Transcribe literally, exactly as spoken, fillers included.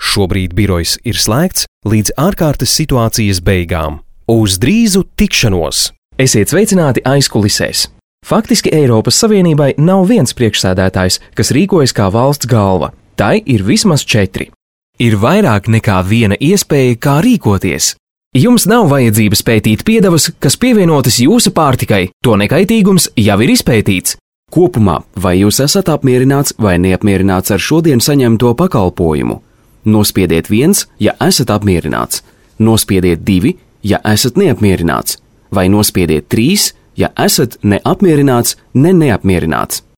Šobrīd birojs ir slēgts līdz ārkārtas situācijas beigām. Uz drīzu tikšanos! Esiet sveicināti aizkulisēs! Faktiski Eiropas Savienībai nav viens priekšsēdētājs, kas rīkojas kā valsts galva. Tai ir vismaz četri. Ir vairāk nekā viena iespēja, kā rīkoties. Jums nav vajadzības pētīt piedevas, kas pievienotas jūsu pārtikai. To nekaitīgums jau ir izpētīts. Kopumā, vai jūs esat apmierināts vai neapmierināts ar šodien saņemto pakalpojumu? Nospiediet viens, ja esat apmierināts. Nospiediet divi, ja esat neapmierināts. Vai nospiediet trīs, ja esat neapmierināts, ne neapmierināts.